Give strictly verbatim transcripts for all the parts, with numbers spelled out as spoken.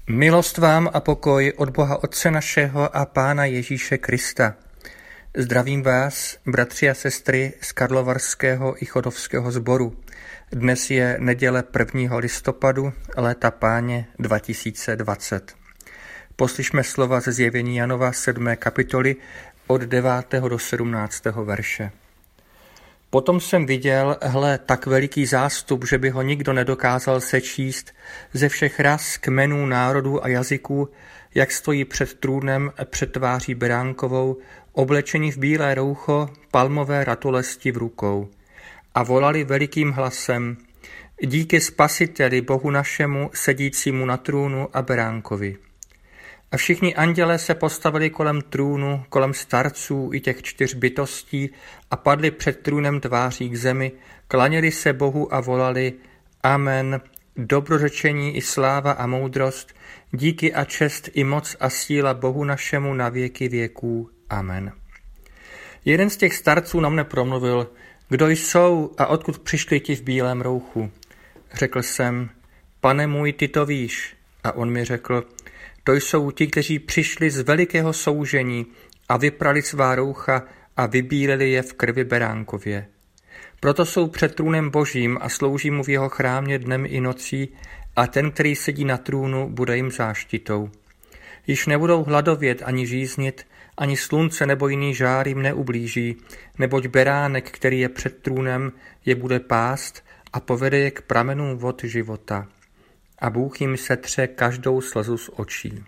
Milost vám a pokoj od Boha Otce našeho a Pána Ježíše Krista. Zdravím vás, bratři a sestry z Karlovarského i Chodovského sboru. Dnes je neděle prvního listopadu léta Páně dva tisíce dvacet. Poslyšme slova ze zjevení Janova sedmé kapitoly od devátého do sedmnáctého verše. Potom jsem viděl, hle, tak veliký zástup, že by ho nikdo nedokázal sečíst, ze všech ras, kmenů, národů a jazyků, jak stojí před trůnem před tváří beránkovou, oblečení v bílé roucho, palmové ratolesti v rukou. A volali velikým hlasem: díky Spasiteli, Bohu našemu, sedícímu na trůnu a beránkovi. A všichni andělé se postavili kolem trůnu, kolem starců i těch čtyř bytostí a padli před trůnem tváří k zemi, klaněli se Bohu a volali: Amen, dobrořečení i sláva a moudrost, díky a čest i moc a síla Bohu našemu na věky věků. Amen. Jeden z těch starců na mne promluvil: kdo jsou a odkud přišli ti v bílém rouchu? Řekl jsem: Pane můj, ty to víš. A on mi řekl: to jsou ti, kteří přišli z velikého soužení a vyprali svá roucha a vybíleli je v krvi beránkově. Proto jsou před trůnem Božím a slouží mu v jeho chrámě dnem i nocí a ten, který sedí na trůnu, bude jim záštitou. Již nebudou hladovět ani žíznit, ani slunce nebo jiný žár jim neublíží, neboť beránek, který je před trůnem, je bude pást a povede je k pramenům vod života. A Bůh jim setře každou slzu z očí.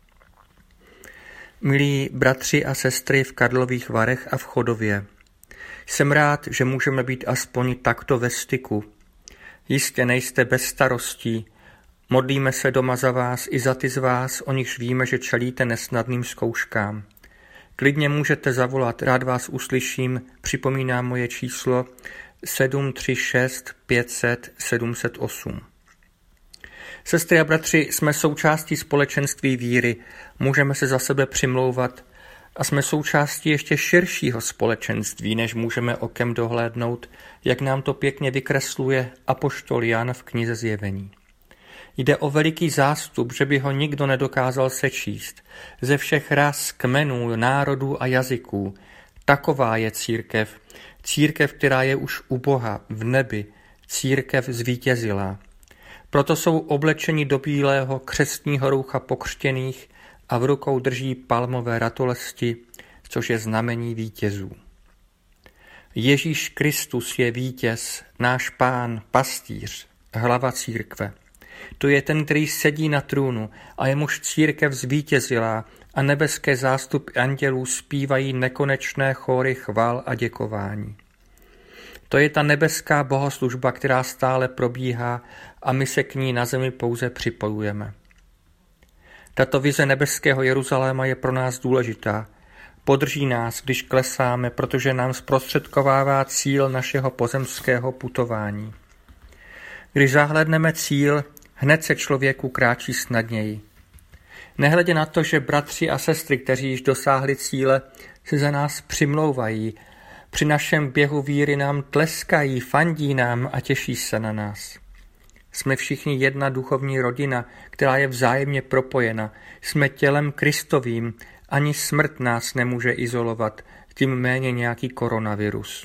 Milí bratři a sestry v Karlových Varech a v Chodově, jsem rád, že můžeme být aspoň takto ve styku. Jistě nejste bez starostí, modlíme se doma za vás i za ty z vás, o nichž víme, že čelíte nesnadným zkouškám. Klidně můžete zavolat, rád vás uslyším, připomínám moje číslo sedm tři šest pět set sedm set osm. Sestry a bratři, jsme součástí společenství víry, můžeme se za sebe přimlouvat a jsme součástí ještě širšího společenství, než můžeme okem dohlédnout, jak nám to pěkně vykresluje apoštol Jan v knize Zjevení. Jde o veliký zástup, že by ho nikdo nedokázal sečíst, ze všech ras, kmenů, národů a jazyků. Taková je církev, církev, která je už u Boha, v nebi, církev zvítězilá. Proto jsou oblečeni do bílého křestního roucha pokřtěných a v rukou drží palmové ratolesti, což je znamení vítězů. Ježíš Kristus je vítěz, náš Pán, pastýř, hlava církve. To je ten, který sedí na trůnu a jemuž církev zvítězila a nebeské zástupy andělů zpívají nekonečné chóry chval a děkování. To je ta nebeská bohoslužba, která stále probíhá a my se k ní na zemi pouze připojujeme. Tato vize nebeského Jeruzaléma je pro nás důležitá. Podrží nás, když klesáme, protože nám zprostředkovává cíl našeho pozemského putování. Když zahlédneme cíl, hned se člověku kráčí snadněji. Nehledě na to, že bratři a sestry, kteří již dosáhli cíle, se za nás přimlouvají, při našem běhu víry nám tleskají, fandí nám a těší se na nás. Jsme všichni jedna duchovní rodina, která je vzájemně propojena. Jsme tělem Kristovým, ani smrt nás nemůže izolovat, tím méně nějaký koronavirus.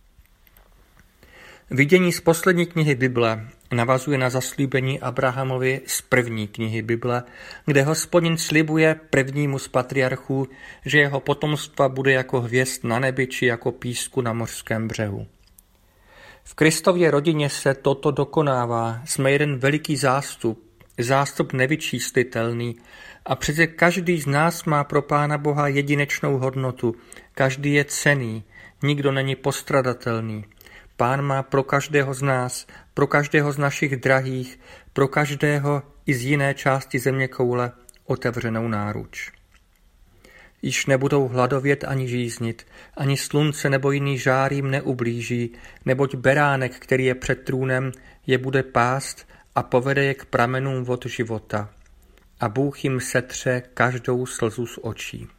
Vidění z poslední knihy Bible navazuje na zaslíbení Abrahamovi z první knihy Bible, kde Hospodin slibuje prvnímu z patriarchů, že jeho potomstva bude jako hvězd na nebi či jako písku na mořském břehu. V Kristově rodině se toto dokonává, jsme jeden veliký zástup, zástup nevyčíslitelný a přece každý z nás má pro Pána Boha jedinečnou hodnotu, každý je cenný, nikdo není postradatelný. Pán má pro každého z nás, pro každého z našich drahých, pro každého i z jiné části zeměkoule otevřenou náruč. Již nebudou hladovět ani žíznit, ani slunce nebo jiný žár jim neublíží, neboť beránek, který je před trůnem, je bude pást a povede je k pramenům vod života. A Bůh jim setře každou slzu z očí.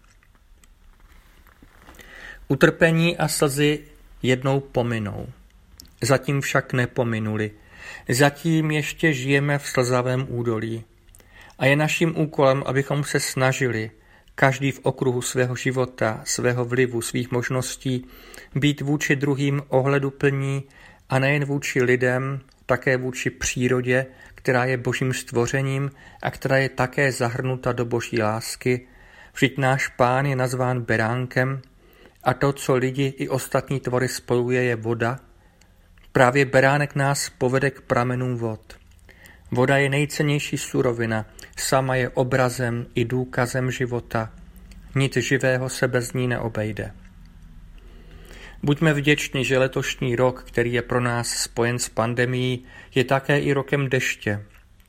Utrpení a slzy jednou pominou. Zatím však nepominuli. Zatím ještě žijeme v slzavém údolí. A je naším úkolem, abychom se snažili, každý v okruhu svého života, svého vlivu, svých možností, být vůči druhým ohleduplní a nejen vůči lidem, také vůči přírodě, která je božím stvořením a která je také zahrnuta do boží lásky. Vždyť náš Pán je nazván beránkem a to, co lidi i ostatní tvory spojuje, je voda. Právě beránek nás povede k pramenům vod. Voda je nejcennější surovina, sama je obrazem i důkazem života. Nic živého se bez ní neobejde. Buďme vděční, že letošní rok, který je pro nás spojen s pandemií, je také i rokem deště.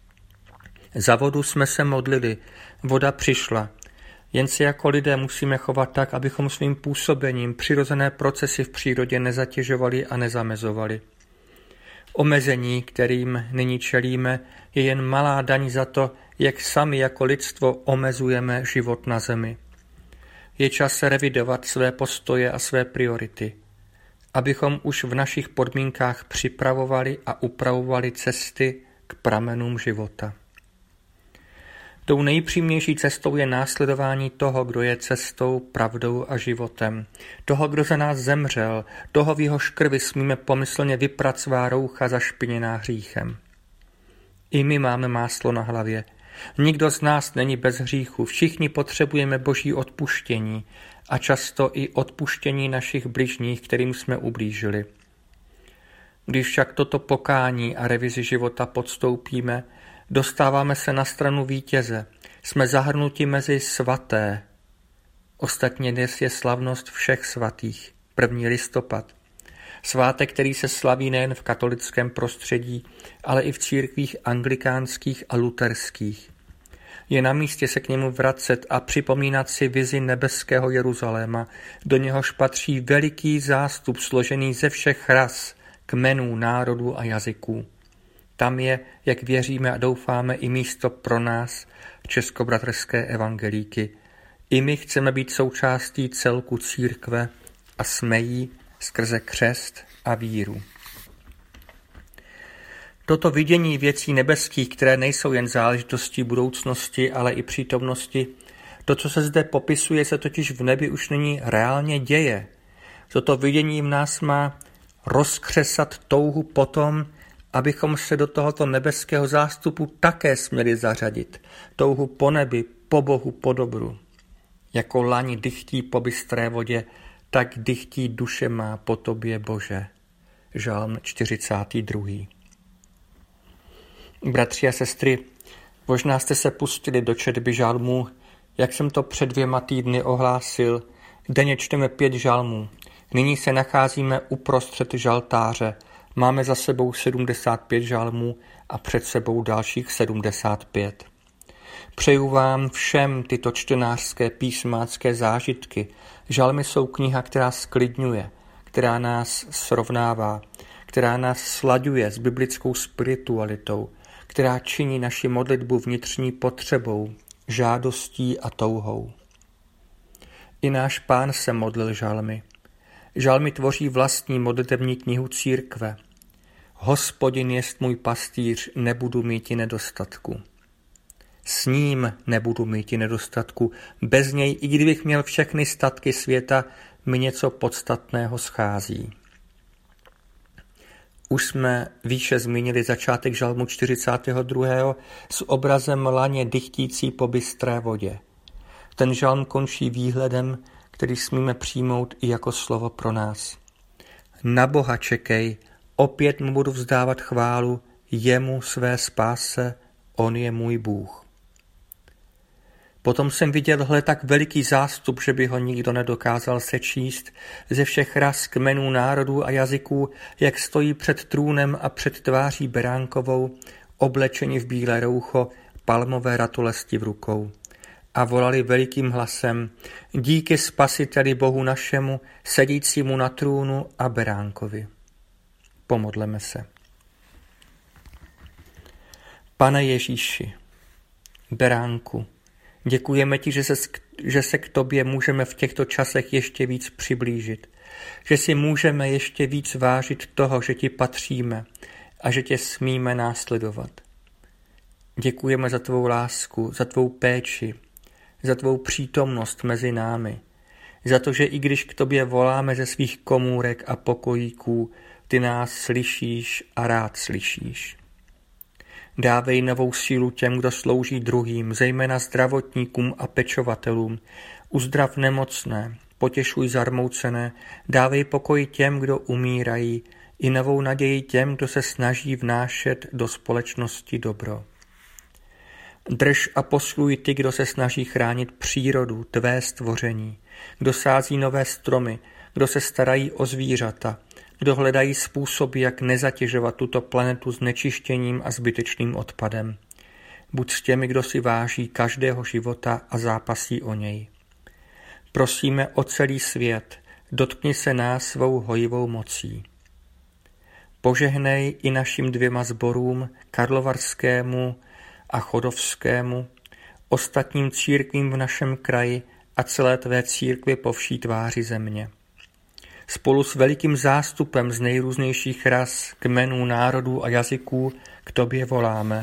Za vodu jsme se modlili, voda přišla. Jen si jako lidé musíme chovat tak, abychom svým působením přirozené procesy v přírodě nezatěžovali a nezamezovali. Omezení, kterým nyní čelíme, je jen malá daň za to, jak sami jako lidstvo omezujeme život na zemi. Je čas revidovat své postoje a své priority, abychom už v našich podmínkách připravovali a upravovali cesty k pramenům života. Tou nejpřímnější cestou je následování toho, kdo je cestou, pravdou a životem. Toho, kdo za nás zemřel, toho v jehož krvi smíme pomyslně vyprat svá roucha zašpiněná hříchem. I my máme máslo na hlavě. Nikdo z nás není bez hříchu, všichni potřebujeme boží odpuštění a často i odpuštění našich bližních, kterým jsme ublížili. Když však toto pokání a revizi života podstoupíme, dostáváme se na stranu vítěze, jsme zahrnuti mezi svaté. Ostatně dnes je slavnost všech svatých, první listopad. Svátek, který se slaví nejen v katolickém prostředí, ale i v církvích anglikánských a luterských. Je na místě se k němu vracet a připomínat si vizi nebeského Jeruzaléma, do něhož patří veliký zástup složený ze všech ras, kmenů, národů a jazyků. Tam je, jak věříme a doufáme, i místo pro nás, českobratrské evangelíky. I my chceme být součástí celku církve a jsme jí skrze křest a víru. Toto vidění věcí nebeských, které nejsou jen záležitostí budoucnosti, ale i přítomnosti, to, co se zde popisuje, se totiž v nebi už nyní reálně děje. Toto vidění v nás má rozkřesat touhu potom, abychom se do tohoto nebeského zástupu také směli zařadit. Touhu po nebi, po Bohu, po dobru. Jako laň dychtí po bystré vodě, tak dychtí duše má po tobě, Bože. Žalm čtyřicátý druhý. Bratři a sestry, možná jste se pustili do četby žalmů, jak jsem to před dvěma týdny ohlásil. Denně čteme pět žalmů. Nyní se nacházíme uprostřed žaltáře. Máme za sebou sedmdesát pět žalmů a před sebou dalších sedmdesát pět. Přeju vám všem tyto čtenářské písmácké zážitky. Žalmy jsou kniha, která sklidňuje, která nás srovnává, která nás slaďuje s biblickou spiritualitou, která činí naši modlitbu vnitřní potřebou, žádostí a touhou. I náš Pán se modlil žalmy. Žalmy tvoří vlastní modlitební knihu církve. Hospodin jest můj pastýř, nebudu míti nedostatku. S ním nebudu míti nedostatku, bez něj, i kdybych měl všechny statky světa, mi něco podstatného schází. Už jsme výše zmínili začátek žalmu čtyřicátého druhého s obrazem laně dychtící po bystré vodě. Ten žalm končí výhledem, který smíme přijmout i jako slovo pro nás. Na Boha čekej, opět mu budu vzdávat chválu, jemu své spáse, on je můj Bůh. Potom jsem viděl hle tak veliký zástup, že by ho nikdo nedokázal sečíst, ze všech ras, kmenů, národů a jazyků, jak stojí před trůnem a před tváří beránkovou, oblečeni v bílé roucho, palmové ratolesti v rukou. A volali velikým hlasem, díky Spasiteli Bohu našemu, sedícímu na trůnu a beránkovi. Pomodleme se. Pane Ježíši, beránku, děkujeme ti, že se, že se k tobě můžeme v těchto časech ještě víc přiblížit, že si můžeme ještě víc vážit toho, že ti patříme a že tě smíme následovat. Děkujeme za tvou lásku, za tvou péči, za tvou přítomnost mezi námi, za to, že i když k tobě voláme ze svých komůrek a pokojíků, ty nás slyšíš a rád slyšíš. Dávej novou sílu těm, kdo slouží druhým, zejména zdravotníkům a pečovatelům. Uzdrav nemocné, potěšuj zarmoucené, dávej pokoj těm, kdo umírají, i novou naději těm, kdo se snaží vnášet do společnosti dobro. Drž a posluj ty, kdo se snaží chránit přírodu, tvé stvoření, kdo sází nové stromy, kdo se starají o zvířata, kdo hledají způsoby, jak nezatěžovat tuto planetu znečištěním a zbytečným odpadem. Buď s těmi, kdo si váží každého života a zápasí o něj. Prosíme o celý svět, dotkni se nás svou hojivou mocí. Požehnej i našim dvěma sborům, karlovarskému a chodovskému, ostatním církvím v našem kraji a celé tvé církvi po vší tváři země. Spolu s velikým zástupem z nejrůznějších ras, kmenů, národů a jazyků k tobě voláme.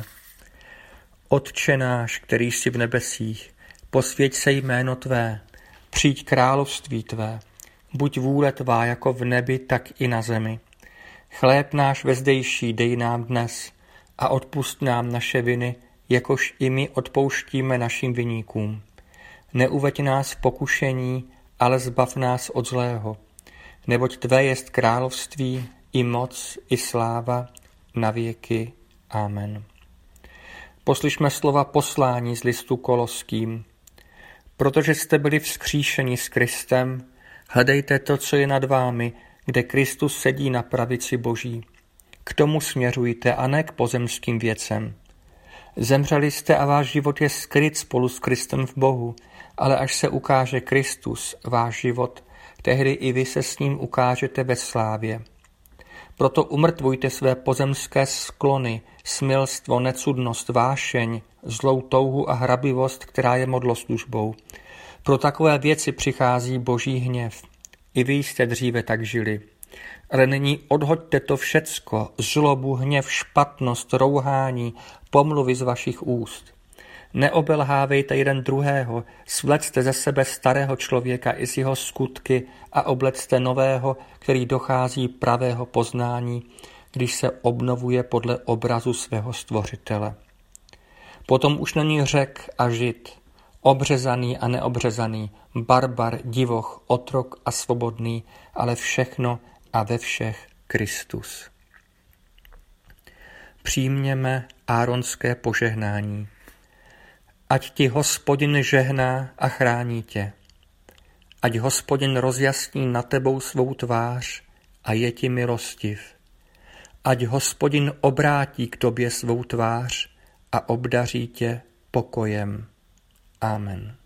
Otče náš, který jsi v nebesích, posvěť se jméno tvé, přijď království tvé, buď vůle tvá jako v nebi, tak i na zemi. Chléb náš vezdejší dej nám dnes a odpusť nám naše viny, jakož i my odpouštíme našim viníkům. Neuveď nás v pokušení, ale zbav nás od zlého. Neboť tvé jest království, i moc, i sláva, na věky. Amen. Poslyšme slova poslání z listu Koloským. Protože jste byli vzkříšeni s Kristem, hledejte to, co je nad vámi, kde Kristus sedí na pravici Boží. K tomu směřujte a ne k pozemským věcem. Zemřeli jste a váš život je skryt spolu s Kristem v Bohu, ale až se ukáže Kristus, váš život, tehdy i vy se s ním ukážete ve slávě. Proto umrtvujte své pozemské sklony, smilstvo, necudnost, vášeň, zlou touhu a hrabivost, která je modloslužbou. Pro takové věci přichází Boží hněv. I vy jste dříve tak žili. Ale nyní odhoďte to všecko, zlobu, hněv, špatnost, rouhání, pomluvy z vašich úst. Neobelhávejte jeden druhého, svlecte ze sebe starého člověka i z jeho skutky a oblecte nového, který dochází pravého poznání, když se obnovuje podle obrazu svého stvořitele. Potom už není Řek a Žid, obřezaný a neobřezaný, barbar, divoch, otrok a svobodný, ale všechno a ve všech Kristus. Přijměme áronské požehnání. Ať ti Hospodin žehná a chrání tě. Ať Hospodin rozjasní na tebou svou tvář a je ti milostiv. Ať Hospodin obrátí k tobě svou tvář a obdaří tě pokojem. Amen.